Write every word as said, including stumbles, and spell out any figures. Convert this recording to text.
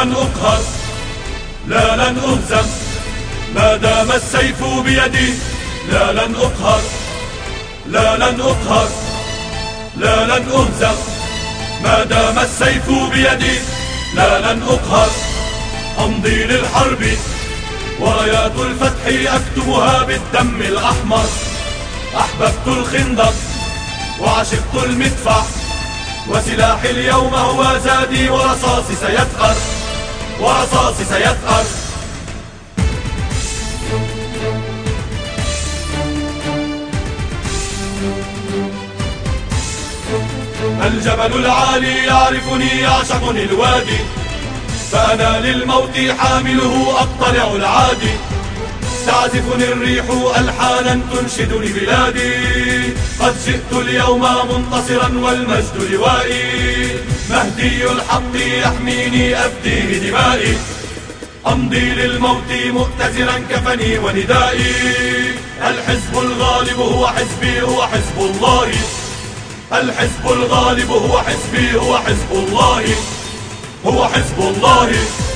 لن أقهر، لا لن أهزم ما دام السيف بيدي. لا لن أقهر، لا لن أقهر، لا لن أهزم ما دام السيف بيدي. لا لن أقهر، أمضي للحرب ورايات الفتح أكتبها بالدم الأحمر. أحببت الخندق وعشقت المدفع، وسلاحي اليوم هو زادي، ورصاصي سيثأر، ورصاصي سيثأر. الجبل العالي يعرفني، يعشقني الوادي، فأنا للموت حامله أقتلع العادي. تعزفني الريح ألحانا تنشدني بلادي، قد جئت اليوم منتصرا والمجد لوائي. مهدي الحق يحميني أفدي بدمائي، أمضي للموت مؤتزرا كفني وندائي. الحزب الغالب هو حزبي، هو حزب الله. الحزب الغالب هو حزبي، هو حزب الله، هو حزب الله.